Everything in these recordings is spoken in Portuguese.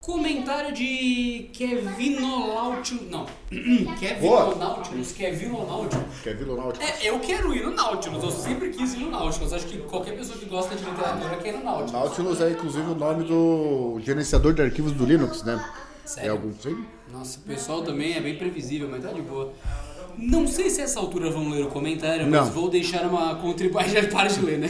Comentário de Kevinolautilus. Não. Kevinolautilus. Eu quero ir no Nautilus. Eu sempre quis ir no Nautilus. Acho que qualquer pessoa que gosta de literatura quer ir no Nautilus. Nautilus é inclusive o nome do gerenciador de arquivos do Linux, né? Sério? É algum sim? Nossa, o pessoal também é bem previsível, mas tá de boa. Não sei se a essa altura vão ler o comentário, mas vou deixar uma contribuição. Já para de ler, né?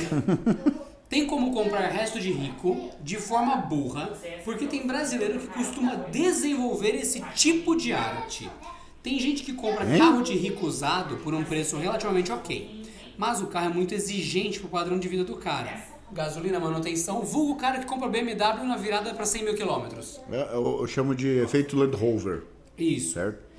Tem como comprar resto de rico de forma burra, porque tem brasileiro que costuma desenvolver esse tipo de arte. Tem gente que compra carro de rico usado por um preço relativamente ok, mas o carro é muito exigente pro padrão de vida do cara. Gasolina, manutenção, vulgo o cara que compra BMW na virada para 100 mil quilômetros. Eu chamo de efeito Land Rover. Isso. Certo?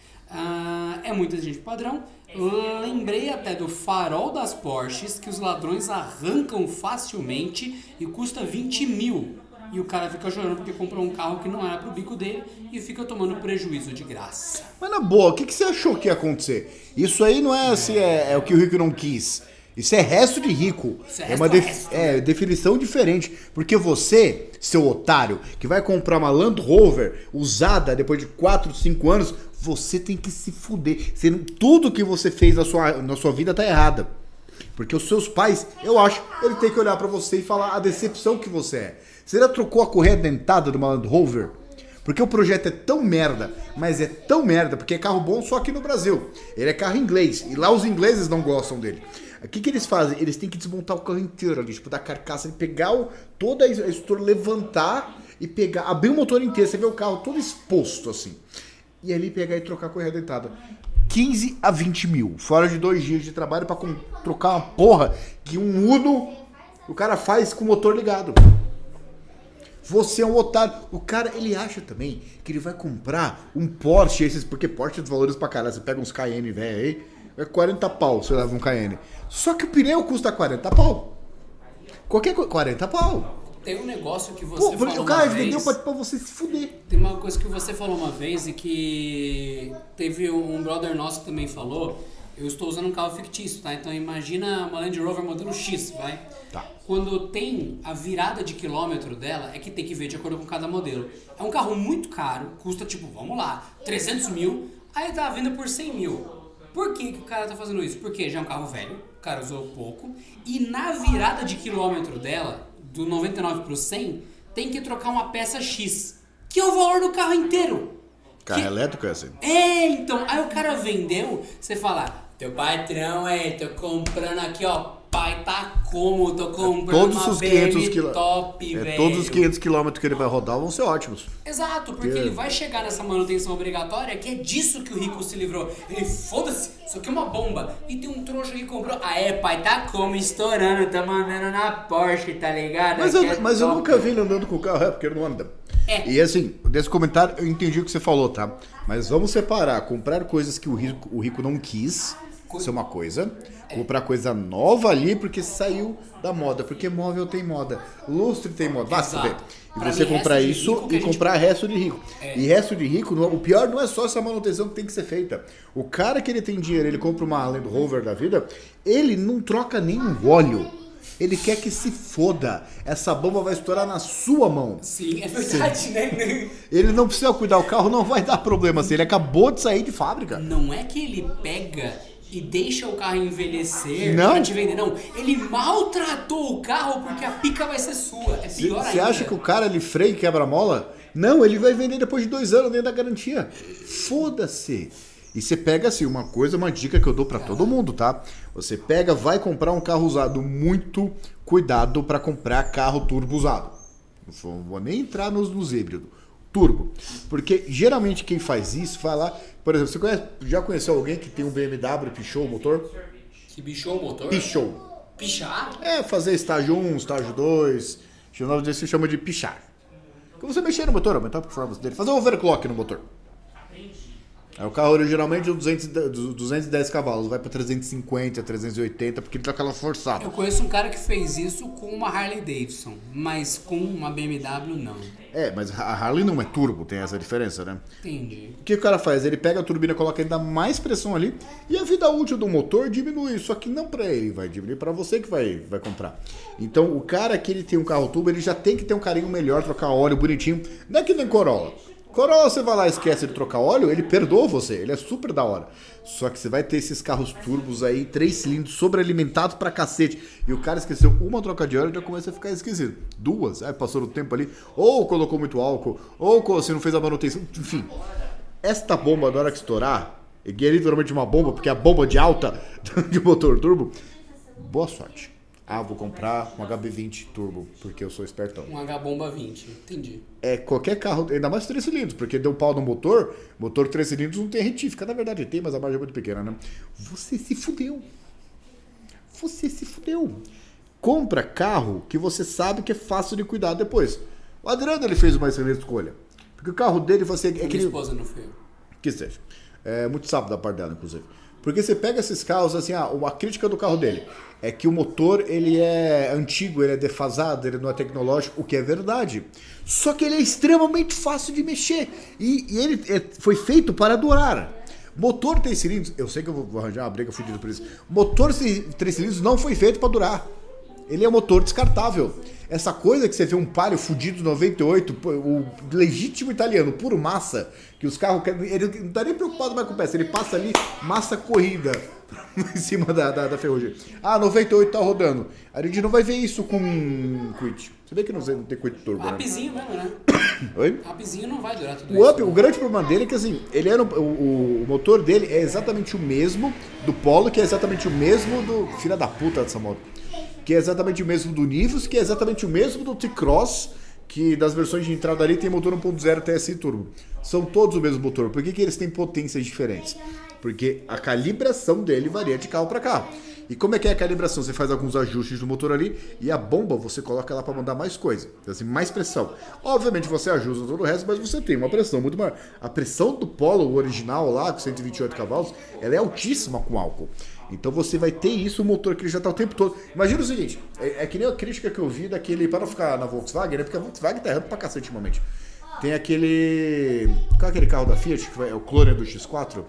É muita gente padrão. Lembrei até do farol das Porsches que os ladrões arrancam facilmente e custa 20 mil. E o cara fica chorando porque comprou um carro que não era pro bico dele e fica tomando prejuízo de graça. Mas na boa, o que você achou que ia acontecer? Isso aí não é assim, é o que o rico não quis. Isso é resto de rico. É uma definição diferente. Porque você, seu otário, que vai comprar uma Land Rover usada depois de 4, 5 anos, você tem que se fuder. Tudo que você fez na sua vida tá errada. Porque os seus pais, eu acho, ele tem que olhar pra você e falar a decepção que você é. Você já trocou a correia dentada de uma Land Rover? Porque o projeto é tão merda, mas é tão merda, porque é carro bom só aqui no Brasil. Ele é carro inglês, e lá os ingleses não gostam dele. O que eles fazem? Eles têm que desmontar o carro inteiro ali, tipo, da carcaça, e pegar toda a estrutura, levantar e pegar, abrir o motor inteiro, você vê o carro todo exposto, assim. E ali pegar e trocar a correia dentada. 15 a 20 mil, fora de 2 dias de trabalho pra trocar uma porra que um Uno o cara faz com o motor ligado. Você é um otário. O cara, ele acha também que ele vai comprar um Porsche, porque Porsche é valores pra caralho. Você pega uns Cayenne velho aí, é 40 pau você leva um Cayenne. Só que o pneu custa 40 pau. Qualquer coisa, 40 pau. Tem um negócio que você falou o cara uma vez... vendeu pra você se fuder. Tem uma coisa que você falou uma vez e que teve um brother nosso que também falou. Eu estou usando um carro fictício, tá? Então imagina uma Land Rover modelo X, vai? Tá. Quando tem a virada de quilômetro dela, é que tem que ver de acordo com cada modelo. É um carro muito caro, custa tipo, vamos lá, 300 mil, aí tá vindo por 100 mil. Por que o cara tá fazendo isso? Porque já é um carro velho, o cara usou pouco, e na virada de quilômetro dela, do 99 pro 100, tem que trocar uma peça X, que é o valor do carro inteiro. Carro elétrico é assim? Então, aí o cara vendeu, você fala, teu patrão tô comprando aqui, ó, pai tá como, tô comprando todos uma os BM 500 top, velho. Todos os 500 quilômetros que ele vai rodar vão ser ótimos. Exato, porque ele vai chegar nessa manutenção obrigatória, que é disso que o rico se livrou. Ele, foda-se, isso aqui é uma bomba. E tem um trouxa que comprou, pai, tá como, estourando, tá mandando na Porsche, tá ligado? Mas eu nunca vi ele andando com o carro, porque ele não anda. E assim, desse comentário eu entendi o que você falou, tá? Mas vamos separar, comprar coisas que o rico não quis, isso é uma coisa. Comprar coisa nova ali porque saiu da moda, porque móvel tem moda, lustre tem moda, vai saber. E pra você comprar isso e comprar resto de rico. E resto de rico, o pior não é só essa manutenção que tem que ser feita. O cara que ele tem dinheiro, ele compra uma Land Rover da vida, ele não troca nem um óleo. Ele quer que se foda. Essa bomba vai estourar na sua mão. Sim, é verdade, né? Ele não precisa cuidar, o carro não vai dar problema. Ele acabou de sair de fábrica. Não é que ele pega e deixa o carro envelhecer pra te vender. Não, ele maltratou o carro porque a pica vai ser sua. É pior ainda. Você acha que o cara, ele freia e quebra a mola? Não, ele vai vender depois de 2 anos dentro da garantia. Foda-se. E você pega assim, uma dica que eu dou pra todo mundo, tá? Você pega, vai comprar um carro usado, muito cuidado pra comprar carro turbo usado. Não vou nem entrar nos híbridos. Turbo. Porque geralmente quem faz isso vai lá... Por exemplo, você já conheceu alguém que tem um BMW pichou o motor? Que bichou o motor? Pichou. Pichar? Fazer estágio 1, estágio 2. O nome disso se chama de pichar. Que você mexer no motor, aumentar a performance dele. Fazer um overclock no motor. Aí o carro originalmente é 210 cavalos, vai pra 350, 380, porque ele tá aquela forçada. Eu conheço um cara que fez isso com uma Harley Davidson, mas com uma BMW não. Mas a Harley não é turbo, tem essa diferença, né? Entendi. O que o cara faz? Ele pega a turbina, coloca ainda mais pressão ali e a vida útil do motor diminui. Só que não pra ele, vai diminuir pra você que vai comprar. Então o cara que ele tem um carro turbo, ele já tem que ter um carinho melhor, trocar óleo bonitinho. Não é que nem Corolla. Corolla, você vai lá e esquece de trocar óleo, ele perdoa você, ele é super da hora. Só que você vai ter esses carros turbos aí, 3 cilindros, sobrealimentados pra cacete. E o cara esqueceu uma troca de óleo e já começa a ficar esquisito. 2, aí passou no tempo ali, ou colocou muito álcool, ou você não fez a manutenção, enfim. Esta bomba, na hora que estourar, que é literalmente uma bomba, porque é a bomba de alta de motor turbo, boa sorte. Vou comprar um HB20 turbo, porque eu sou espertão. Um H-Bomba 20, entendi. Qualquer carro, ainda mais 3 cilindros, porque deu pau no motor 3 cilindros não tem retífica. Na verdade tem, mas a margem é muito pequena, né? Você se fudeu. Compra carro que você sabe que é fácil de cuidar depois. O Adriano, ele fez uma excelente escolha. Porque o carro dele, Minha esposa não foi eu. Que seja. É muito sábio da parte dela, inclusive. Porque você pega esses carros, assim, a crítica do carro dele é que o motor, ele é antigo, ele é defasado, ele não é tecnológico, o que é verdade. Só que ele é extremamente fácil de mexer. E ele foi feito para durar. Motor 3 cilindros, eu sei que eu vou arranjar uma briga fodida por isso. Motor 3 cilindros não foi feito para durar. Ele é um motor descartável. Essa coisa que você vê um Palio fudido 98, o legítimo italiano, puro massa, que os carros... Ele não tá nem preocupado mais com peça, ele passa ali, massa corrida em cima da ferrugem. 98 tá rodando. A gente não vai ver isso com Quid. Você vê que não tem Quid turbo, né? Upzinho mesmo, né? Oi? Upzinho não vai durar tudo isso. O grande problema dele é que assim, ele era o motor dele é exatamente o mesmo do Polo, que é exatamente o mesmo do... Filha da puta dessa moto. Que é exatamente o mesmo do Nivus, que é exatamente o mesmo do T-Cross, que das versões de entrada ali tem motor 1.0 TSI Turbo. São todos o mesmo motor. Por que eles têm potências diferentes? Porque a calibração dele varia de carro para carro. E como é que é a calibração? Você faz alguns ajustes do motor ali e a bomba você coloca ela para mandar mais coisa, assim, mais pressão. Obviamente você ajusta todo o resto, mas você tem uma pressão muito maior. A pressão do Polo original lá, com 128 cavalos, ela é altíssima com álcool. Então você vai ter isso, o motor que ele já está o tempo todo. Imagina o seguinte, é que nem a crítica que eu vi daquele, para não ficar na Volkswagen, né? Porque a Volkswagen tá errando pra cacete ultimamente. Tem aquele... Qual é aquele carro da Fiat, que é o clone do X4?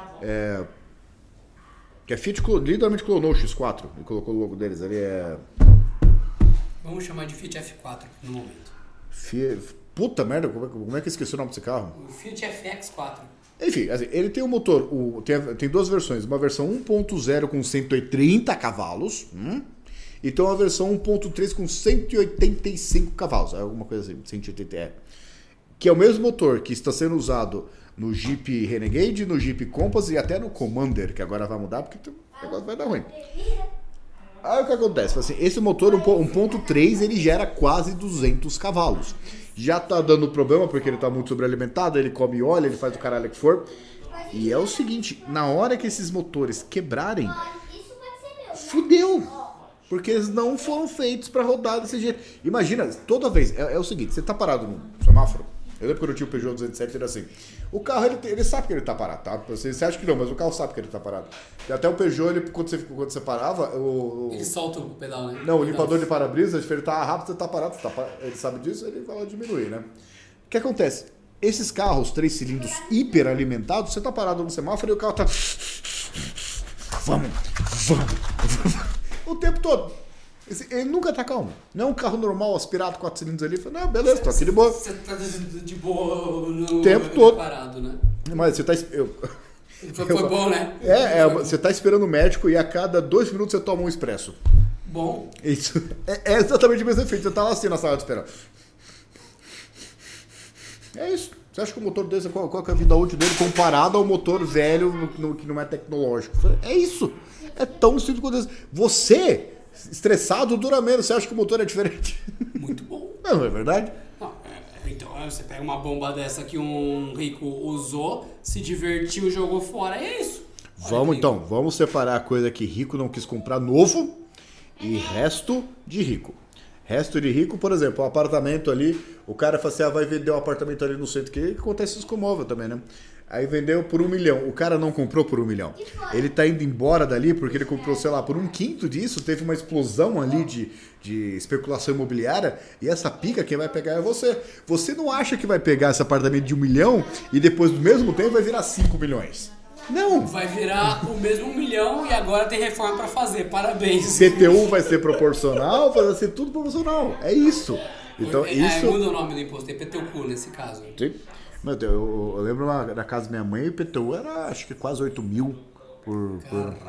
Que a Fiat literalmente clonou o X4 e colocou o logo deles ali. Vamos chamar de Fiat F4 no momento. Puta merda, como é que eu esqueci o nome desse carro? O Fiat FX4. Enfim, assim, ele tem um motor, tem duas versões, uma versão 1.0 com 130 cavalos e tem uma versão 1.3 com 185 cavalos, alguma coisa assim, 180, que é o mesmo motor que está sendo usado no Jeep Renegade, no Jeep Compass e até no Commander, que agora vai mudar porque o negócio vai dar ruim. Aí o que acontece? Assim, esse motor 1.3 ele gera quase 200 cavalos. Já tá dando problema porque ele tá muito sobrealimentado, ele come óleo, ele faz o caralho que for. E é o seguinte, na hora que esses motores quebrarem, fudeu. Porque eles não foram feitos para rodar desse jeito. Imagina, toda vez, é o seguinte, você tá parado no semáforo. Eu lembro quando eu tinha o Peugeot 207, era assim. O carro, ele sabe que ele tá parado, tá? Você acha que não, mas o carro sabe que ele tá parado. E até o Peugeot, quando você parava... Ele solta o pedal, né? Não, o limpador de para-brisa, ele tá rápido, você tá parado, ele sabe disso, ele vai lá diminuir, né? O que acontece? Esses carros, 3 cilindros hiperalimentados, você tá parado no semáforo e o carro tá... Vamos. O tempo todo. Ele nunca tá calmo. Não é um carro normal, aspirado, 4 cilindros ali. Fala, não, beleza, tô aqui de boa. Você tá de boa no tempo todo. Parado, né? Mas você tá... Foi bom, né? Você tá esperando o médico e a cada 2 minutos você toma um expresso. Bom. Isso. É exatamente o mesmo efeito. Você tá lá assim na sala de espera. É isso. Você acha que o motor desse, qual é a vida útil dele comparado ao motor velho que não é tecnológico? É isso. É tão simples quanto isso. Você... estressado dura menos, você acha que o motor é diferente? Muito bom. Não é verdade? Não, então você pega uma bomba dessa que um rico usou, se divertiu, jogou fora, é isso. Vamos separar a coisa que rico não quis comprar novo e resto de rico. Resto de rico, por exemplo, um apartamento ali, o cara fala assim, vai vender um apartamento ali no centro, que acontece isso com o móvel também, né? Aí vendeu por 1 milhão. O cara não comprou por 1 milhão. Ele tá indo embora dali porque ele comprou, sei lá, por 1/5 disso. Teve uma explosão ali de especulação imobiliária. E essa pica, quem vai pegar é você. Você não acha que vai pegar esse apartamento de 1 milhão e depois do mesmo tempo vai virar 5 milhões? Não. Vai virar o mesmo 1 milhão e agora tem reforma pra fazer. Parabéns. PTU vai ser proporcional, vai ser tudo proporcional. É isso. Então, isso... muda o nome do imposto. Tem PTU nesse caso. Sim. Meu Deus, eu lembro da casa da minha mãe, o IPTU era acho que quase 8 mil por...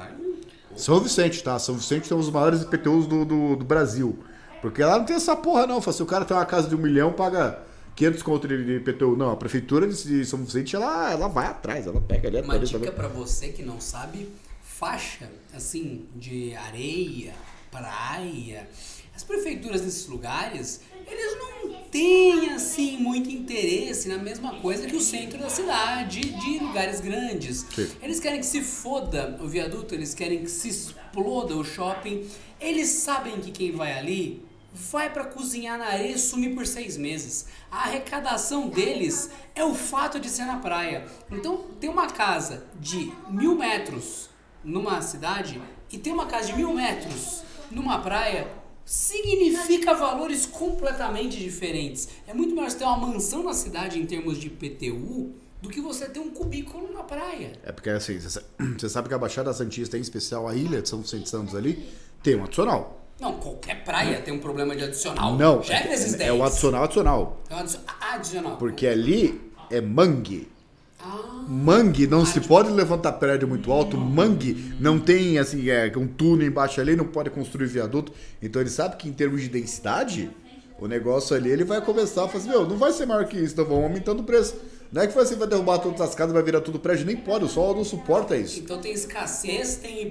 São Vicente, tá? São Vicente tem os maiores IPTUs do Brasil. Porque lá não tem essa porra não. Se o cara tem uma casa de 1 milhão, paga 500 conto de IPTU. Não, a prefeitura de São Vicente, ela vai atrás, ela pega ali. Uma dica pra você que não sabe, faixa, assim, de areia, praia... As prefeituras desses lugares, eles não têm, assim, muito interesse na mesma coisa que o centro da cidade, de lugares grandes. Sim. Eles querem que se foda o viaduto, eles querem que se exploda o shopping. Eles sabem que quem vai ali vai pra cozinhar na areia e sumir por 6 meses. A arrecadação deles é o fato de ser na praia. Então, tem uma casa de 1.000 metros numa cidade e tem uma casa de 1.000 metros numa praia... significa valores completamente diferentes. É muito melhor você ter uma mansão na cidade em termos de IPTU do que você ter um cubículo na praia. É porque assim, você sabe que a Baixada Santista, em especial a ilha de São Vicente Santos ali, tem um adicional. Não, qualquer praia tem um problema de adicional. Não, já é o adicional. É um adicional. Porque ali é mangue. Mangue não se pode levantar prédio muito alto, mangue não tem assim, um túnel embaixo ali, não pode construir viaduto. Então ele sabe que em termos de densidade, o negócio ali ele vai começar a fazer, não vai ser maior que isso, então vão aumentando o preço. Não é que você vai derrubar todas as casas, vai virar tudo prédio, nem pode, o sol não suporta isso. Então tem escassez, tem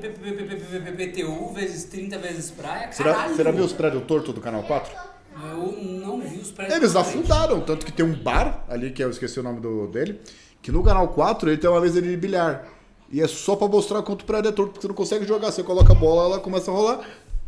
PTU vezes 30 vezes praia, caralho. Você já viu os prédios tortos do Canal 4? Eu não vi os prédios. Eles afundaram, tanto que tem um bar ali, que eu esqueci o nome dele, que no Canal 4 ele tem uma mesa de bilhar. E é só pra mostrar quanto o prédio é torto, porque você não consegue jogar. Você coloca a bola, ela começa a rolar.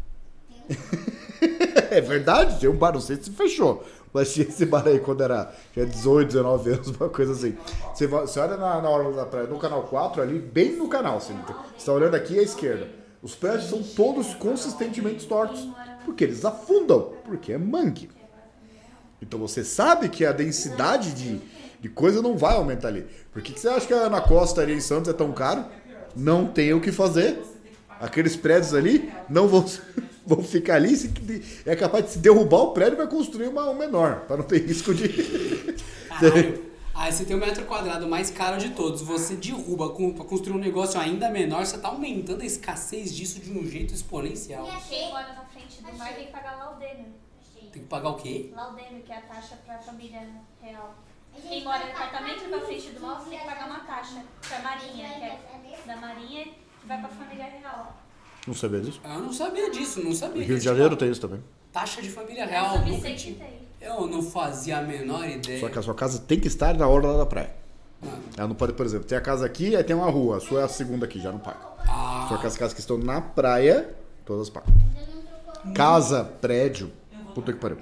É verdade, tem um bar, não sei se fechou. Mas tinha esse bar aí quando tinha 18, 19 anos, uma coisa assim. Você olha na hora da praia, no Canal 4 ali, bem no canal. Você tá olhando aqui à esquerda. Os prédios são todos consistentemente tortos. Porque eles afundam, porque é mangue. Então você sabe que a densidade de coisa não vai aumentar ali. Por que você acha que na costa ali em Santos é tão caro? Não tem o que fazer. Aqueles prédios ali não vão ficar ali. É capaz de se derrubar o prédio e vai construir um menor, para não ter risco de... Caralho. Aí você tem o metro quadrado mais caro de todos, você derruba para construir um negócio ainda menor, você tá aumentando a escassez disso de um jeito exponencial. Quem mora na frente do mar tem que pagar laudêmio. Tem que pagar o quê? Laudêmio, que é a taxa para a família real. Quem mora no apartamento na frente do mar tem que pagar uma taxa para a Marinha, que é da Marinha, que vai para a família real. Não sabia disso? Eu não sabia disso, não sabia. No Rio de Janeiro tem isso também. Taxa de família real, nunca tinha. Eu não fazia a menor ideia. Só que a sua casa tem que estar na orla da praia. Ela não pode, por exemplo, tem a casa aqui, aí tem uma rua. A sua é a segunda aqui, já não paga. Só que as casas que estão na praia, todas pagam. Casa, prédio, puta que pariu.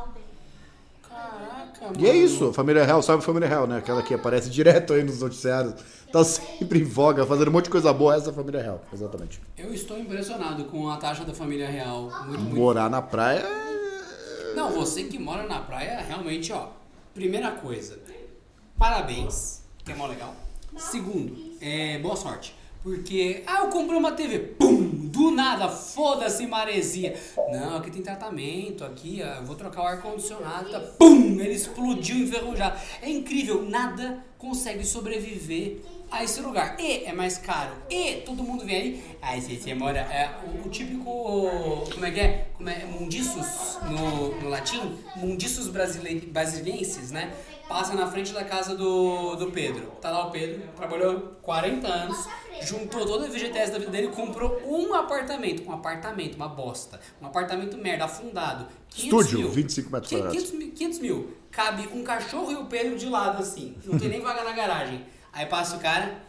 Caraca, mano. E é isso, família real, sabe a família real, né? Aquela que aparece direto aí nos noticiários. Tá sempre em voga, fazendo um monte de coisa boa, essa é a família real, exatamente. Eu estou impressionado com a taxa da família real. Muito. Morar na praia... Não, você que mora na praia, realmente, ó. Primeira coisa, parabéns, que é mó legal. Segundo, boa sorte. Porque, eu comprei uma TV, pum, do nada, foda-se maresia. Não, aqui tem tratamento, aqui, eu vou trocar o ar-condicionado, tá, pum, ele explodiu enferrujado. É incrível, nada consegue sobreviver a esse lugar. E é mais caro, e todo mundo vem aí, aí você mora, o típico, como é que é? Mundiços, no latim, mundiços brasilienses, né? Passa na frente da casa do Pedro. Tá lá o Pedro, trabalhou 40 anos, juntou toda a FGTS da vida dele, comprou um apartamento, uma bosta. Um apartamento merda, afundado. Estúdio, 25 metros quadrados. 500 mil. Cabe um cachorro e o Pedro de lado, assim. Não tem nem vaga na garagem. Aí passa o cara,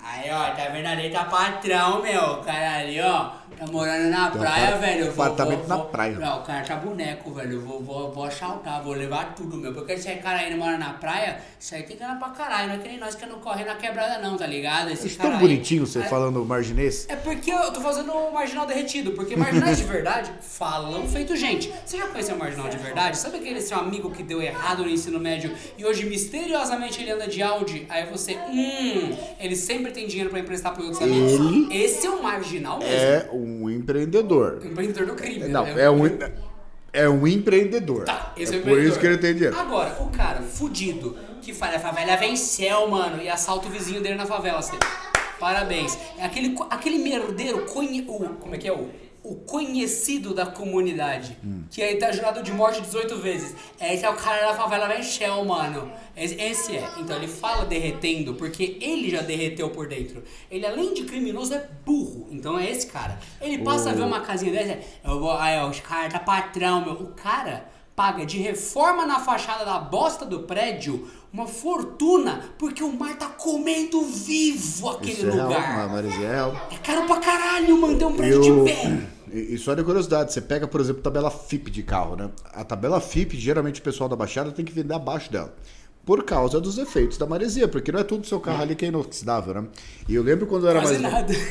Aí, ó, tá vendo ali, tá patrão, meu. O cara ali, ó, tá morando na praia, velho. Apartamento na praia. Não, o cara tá boneco, velho. Vou assaltar, vou levar tudo, meu. Porque esse cara aí não mora na praia, isso aí tem grana pra caralho. Não é que nem nós que não corre na quebrada, não, tá ligado? Esse Acho tão bonitinho você falando marginês. É porque eu tô fazendo o marginal derretido. Porque marginais de verdade falam feito gente. Você já conheceu o marginal de verdade? Sabe aquele seu amigo que deu errado no ensino médio e hoje misteriosamente ele anda de Audi? Aí você, ele sempre tem dinheiro pra emprestar para outros amigos. Esse é um marginal mesmo. É um empreendedor. Empreendedor do crime. Não, né? é um empreendedor. Tá, esse é por empreendedor. isso que ele tem dinheiro. Agora, o cara fudido que fala, a favela venceu, mano, e assalta o vizinho dele na favela. Assim. Parabéns. É aquele merdeiro, como é que é o conhecido da comunidade, que aí tá jurado de morte 18 vezes. Esse é o cara da favela venceu, mano. Esse é. Então ele fala derretendo, porque ele já derreteu por dentro. Ele, além de criminoso, é burro. Então é esse cara. Ele passa a ver uma casinha dessa, os caras tá patrão, meu. O cara paga de reforma na fachada da bosta do prédio uma fortuna, porque o mar tá comendo vivo aquele lugar. Marizia é real. É caro pra caralho manter um prédio de pé. E só de curiosidade, você pega, por exemplo, tabela FIP de carro, né? A tabela FIP, geralmente o pessoal da Baixada tem que vender abaixo dela. Por causa dos efeitos da maresia, porque não é tudo seu carro ali que é inoxidável, né? E eu lembro quando eu era Quase mais... nada.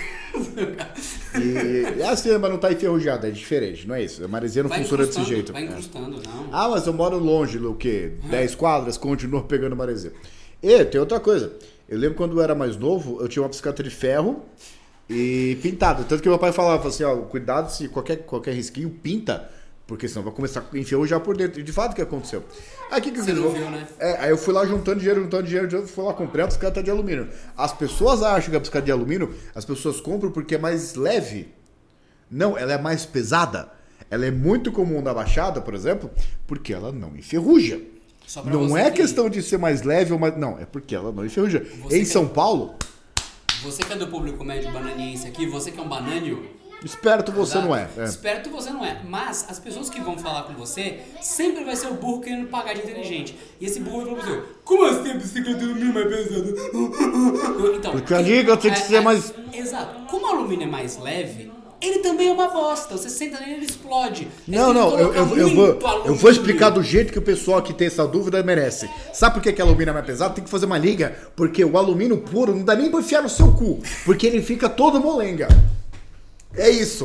E assim, mas não tá enferrujado, é diferente, não é isso? A maresia não funciona desse jeito. Vai incrustando, não. Ah, mas eu moro longe, o quê? 10 quadras, continua pegando maresia. E tem outra coisa. Eu lembro quando eu era mais novo, eu tinha uma bicicleta de ferro e pintada. Tanto que meu pai falava assim, ó, cuidado se qualquer risquinho pinta, porque senão vai começar a enferrujar por dentro. E de fato o que aconteceu? Aí o que eu fiz? Não viu, né? Aí eu fui lá juntando dinheiro, fui lá comprei a bicicleta de alumínio. As pessoas acham que a bicicleta de alumínio, as pessoas compram porque é mais leve. Não, ela é mais pesada. Ela é muito comum na Baixada, por exemplo, porque ela não enferruja. Não é questão de ser mais leve ou mais... Não, é porque ela não enferruja. Em São Paulo... Você que é do público médio bananiense aqui, você que é um banânio... Esperto você não é. Esperto você não é. Mas as pessoas que vão falar com você sempre vai ser o burro querendo pagar de inteligente. E esse burro vai falar pra você, como assim a bicicleta de alumínio é mais pesada? Então, porque a liga tem que ser mais... Exato. Como o alumínio é mais leve, ele também é uma bosta. Você senta nele e ele explode. Não, eu vou explicar do jeito que o pessoal que tem essa dúvida merece. Sabe por que alumínio é mais pesado? Tem que fazer uma liga, porque o alumínio puro não dá nem pra enfiar no seu cu, porque ele fica todo molenga. É isso.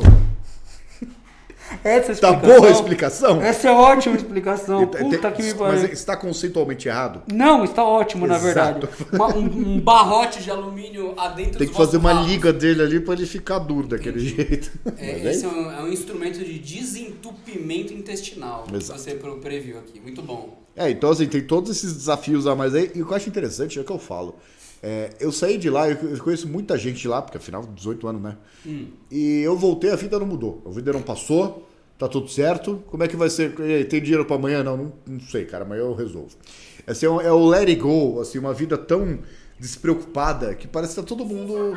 Essa explicação, tá boa a explicação? Essa é ótima explicação. Puta que me pariu. Mas está conceitualmente errado? Não, está ótimo, na verdade. Um barrote de alumínio adentro tem que fazer uma liga dele ali para ele ficar duro daquele jeito. Esse é um instrumento de desentupimento intestinal. Exato. Que você previu aqui. Muito bom. Então assim, tem todos esses desafios a mais aí. E o que eu acho interessante é o que eu falo. Eu saí de lá, eu conheço muita gente de lá, porque afinal 18 anos, né? E eu voltei, a vida não mudou. A vida não passou, tá tudo certo. Como é que vai ser? Tem dinheiro pra amanhã? Não sei, cara, amanhã eu resolvo. Assim, é o let it go, assim, uma vida tão despreocupada que parece que tá todo mundo...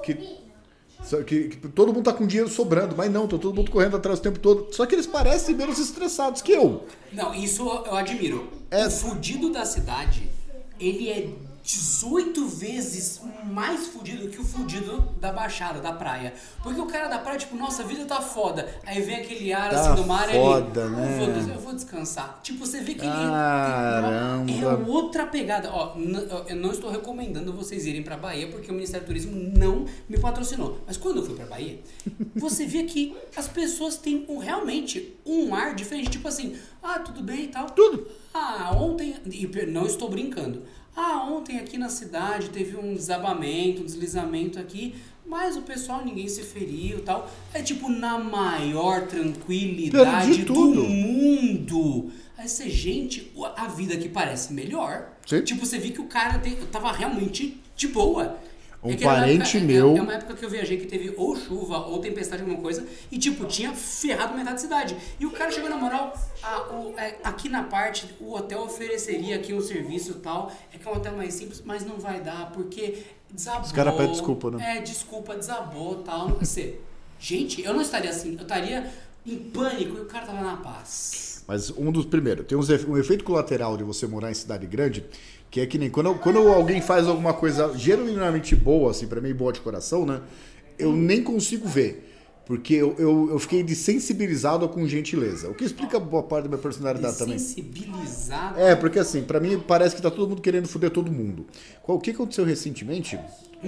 Que todo mundo tá com dinheiro sobrando, mas não, tá todo mundo correndo atrás o tempo todo. Só que eles parecem menos estressados que eu. Não, isso eu admiro. O fudido da cidade, ele é 18 vezes mais fudido que o fudido da Baixada, da praia. Porque o cara da praia, tipo, nossa, a vida tá foda. Aí vem aquele ar tá assim do mar e foda, né? Eu vou descansar. Tipo, você vê que Caramba. ele é outra pegada. Ó, eu não estou recomendando vocês irem pra Bahia, porque o Ministério do Turismo não me patrocinou. Mas quando eu fui pra Bahia, você vê que as pessoas têm realmente um ar diferente. Tipo assim, tudo bem e tal. Tudo. Ontem, e não estou brincando. Ontem aqui na cidade teve um desabamento, um deslizamento aqui, mas o pessoal, ninguém se feriu e tal. É tipo na maior tranquilidade do mundo. Aí você, gente, a vida aqui parece melhor. Sim. Tipo, você viu que o cara tava realmente de boa. Parente meu... É uma época que eu viajei que teve ou chuva ou tempestade, alguma coisa, e tipo, tinha ferrado metade da cidade. E o cara chegou na moral, aqui na parte, o hotel ofereceria aqui um serviço e tal, é que é um hotel mais simples, mas não vai dar, porque desabou. Os caras pedem desculpa, né? Desculpa, desabou e tal. Não sei. Gente, eu não estaria assim, eu estaria em pânico e o cara tava na paz. Mas um dos primeiros, tem um efeito colateral de você morar em cidade grande, Que é que nem quando alguém faz alguma coisa genuinamente boa, assim, pra mim, boa de coração, né? Eu nem consigo ver. Porque eu fiquei desensibilizado com gentileza. O que explica boa parte da minha personalidade também. Desensibilizado? Porque assim, pra mim parece que tá todo mundo querendo foder todo mundo. O que aconteceu recentemente?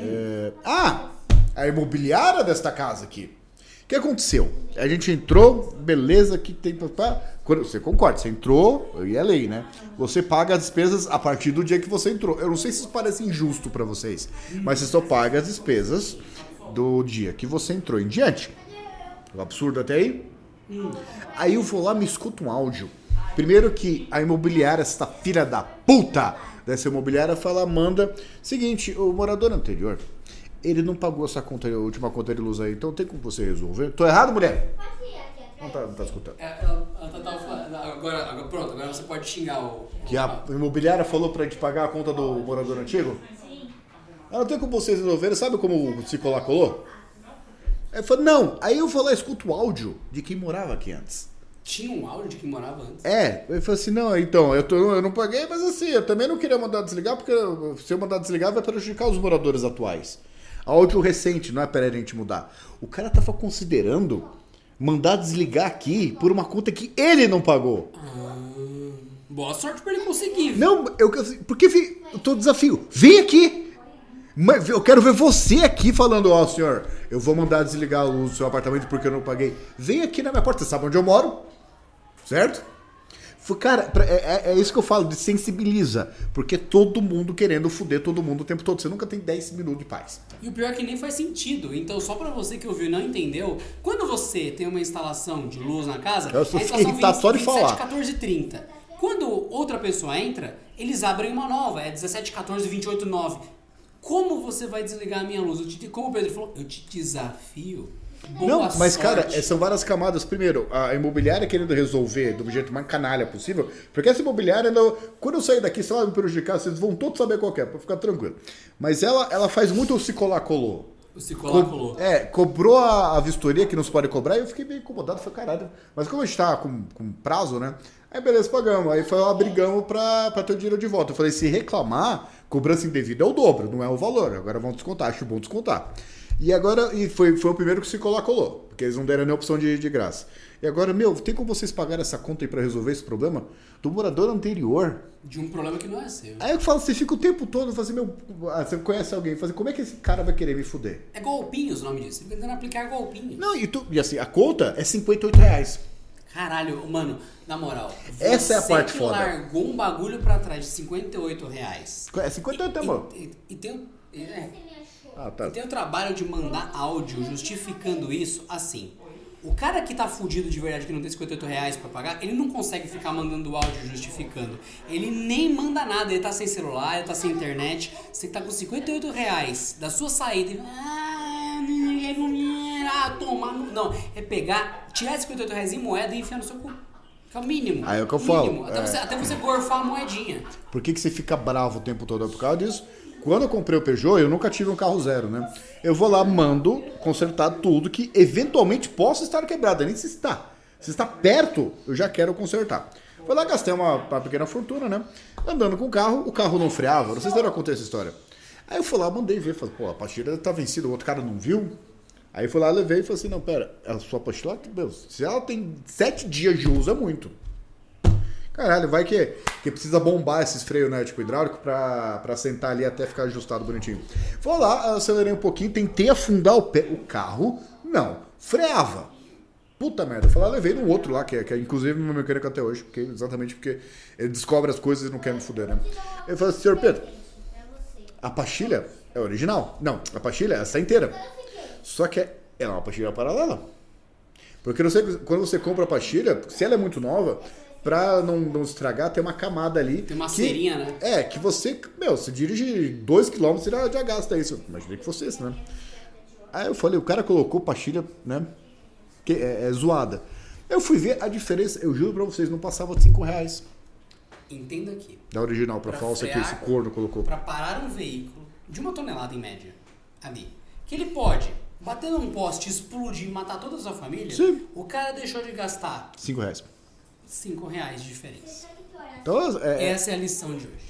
A imobiliária desta casa aqui. O que aconteceu? A gente entrou, beleza, que tem... Você concorda, você entrou, e é lei, né? Você paga as despesas a partir do dia que você entrou. Eu não sei se isso parece injusto pra vocês, mas você só paga as despesas do dia que você entrou em diante. O absurdo até aí? Aí eu vou lá, me escuto um áudio. Primeiro que a imobiliária, essa filha da puta dessa imobiliária, manda... Seguinte, o morador anterior, ele não pagou essa conta, a última conta de luz aí, então tem como você resolver? Tô errado, mulher? Não tá escutando. Ela tá falando... Agora, pronto, agora você pode xingar o... Que a imobiliária falou pra gente pagar a conta do morador antigo? Sim. Ela não tem como vocês resolverem, sabe como o se colou? Aí eu falei, não. Aí eu vou lá e escuto o áudio de quem morava aqui antes. Tinha um áudio de quem morava antes? Eu falei assim, não, então, eu não paguei, mas assim, eu também não queria mandar desligar, porque se eu mandar desligar vai prejudicar os moradores atuais. Áudio recente, não é pra gente mudar. O cara tava considerando mandar desligar aqui por uma conta que ele não pagou. Boa sorte pra ele conseguir. Não, porque eu tô desafio. Vem aqui! Eu quero ver você aqui falando, senhor, eu vou mandar desligar o seu apartamento porque eu não paguei. Vem aqui na minha porta, você sabe onde eu moro? Certo? Cara, é isso que eu falo, de sensibiliza. Porque todo mundo querendo foder todo mundo o tempo todo. Você nunca tem 10 minutos de paz. E o pior é que nem faz sentido. Então, só pra você que ouviu e não entendeu, quando você tem uma instalação de luz na casa, a instalação só de falar. 17,14,30. Quando outra pessoa entra, eles abrem uma nova, é 17,14,28,9. Como você vai desligar a minha luz? Como o Pedro falou, eu te desafio. Boa mas sorte. cara, são várias camadas. Primeiro, a imobiliária querendo resolver do jeito mais canalha possível, porque essa imobiliária, quando eu sair daqui, se ela me prejudicar, vocês vão todos saber qual é, pra ficar tranquilo. Mas ela faz muito o se colar colou. O se colar colou. Cobrou a vistoria que não se pode cobrar, e eu fiquei meio incomodado, falei, caralho. Mas como a gente tá com prazo, né? Aí beleza, pagamos. Aí foi lá, brigamos pra ter o dinheiro de volta. Eu falei, se reclamar, cobrança indevida é o dobro, não é o valor. Agora vamos descontar, acho bom descontar. E foi o primeiro que se colou, porque eles não deram nem opção de graça. E agora, tem como vocês pagarem essa conta aí pra resolver esse problema? Do morador anterior. De um problema que não é seu. Aí eu falo, você fica o tempo todo, você conhece alguém, como é que esse cara vai querer me fuder? É golpinhos o nome disso, você fica tentando aplicar golpinhos. Não, e assim, a conta é R$58. Caralho, mano, na moral. Essa é a parte que foda. Largou um bagulho pra trás de R$58. É 58, amor. E tem tá. E tem o trabalho de mandar áudio justificando isso assim. O cara que tá fudido de verdade, que não tem R$58 pra pagar, ele não consegue ficar mandando áudio justificando. Ele nem manda nada, ele tá sem celular, ele tá sem internet. Você tá com R$58 da sua saída e... tomar... Não, é pegar, tirar R$58 em moeda e enfiar no seu cu. Que é o mínimo. Aí é o que eu falo. Até você gorfar a moedinha. Por que você fica bravo o tempo todo? É por causa disso. Quando eu comprei o Peugeot, eu nunca tive um carro zero, né? Eu vou lá, mando consertar tudo que eventualmente possa estar quebrado. Nem se está. Se está perto, eu já quero consertar. Fui lá, gastei uma pequena fortuna, né? Andando com o carro não freava. Não sei se deram contar essa história. Aí eu fui lá, mandei ver. Falei, a pastilha tá vencida, o outro cara não viu. Aí fui lá, levei e falei assim, não, pera, a sua pastilha, meu, se ela tem 7 dias de uso, é muito. Caralho, vai que precisa bombar esses freios, né, tipo hidráulico, pra sentar ali até ficar ajustado bonitinho. Vou lá, acelerei um pouquinho, tentei afundar o carro, não, freava. Puta merda, fui lá, levei no outro lá, que é inclusive meu mecânico até hoje, exatamente porque ele descobre as coisas e não quer me fuder, né. Ele falou assim, senhor Pedro, a pastilha é original? Não, a pastilha é essa inteira. Só que ela é uma pastilha paralela. Porque quando você compra a pastilha, se ela é muito nova, pra não estragar, tem uma camada ali. Tem uma cerinha, né? Que você dirige 2 km e já gasta isso. Imaginei que fosse isso, né? Aí eu falei, o cara colocou pastilha, né? Que é zoada. Eu fui ver a diferença, eu juro pra vocês, não passava de R$5. Entenda aqui. Da original pra falsa que esse corno colocou. Pra parar um veículo de 1 tonelada em média, ali, que ele pode bater num poste, explodir e matar toda a sua família, sim, o cara deixou de gastar R$5. R$5 de diferença. Então, essa é a lição de hoje.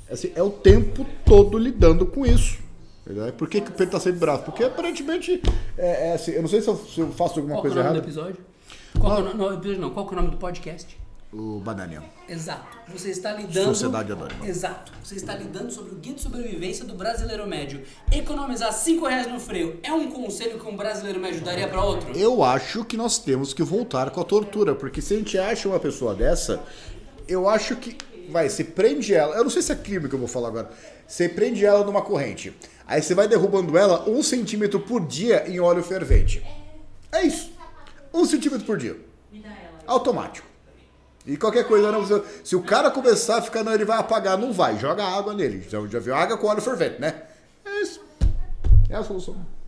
Assim, é o tempo todo lidando com isso. Por que o Pedro tá sempre bravo? Porque aparentemente, assim, eu não sei se eu faço alguma coisa errada. Qual que é o nome do episódio? Qual que é o nome do podcast? O Bananinha. Exato. Você está lidando... Sociedade Anônima. Exato. Você está lidando sobre o guia de sobrevivência do brasileiro médio. Economizar R$5 no freio é um conselho que um brasileiro médio daria para outro? Eu acho que nós temos que voltar com a tortura, porque se a gente acha uma pessoa dessa, eu acho que... você prende ela... Eu não sei se é crime que eu vou falar agora. Você prende ela numa corrente. Aí você vai derrubando ela 1 centímetro por dia em óleo fervente. É isso. 1 centímetro por dia. Automático. E qualquer coisa, se o cara começar a ficar, não, ele vai apagar, não vai, joga água nele. Já viu água com óleo fervente, né? É isso. É a solução.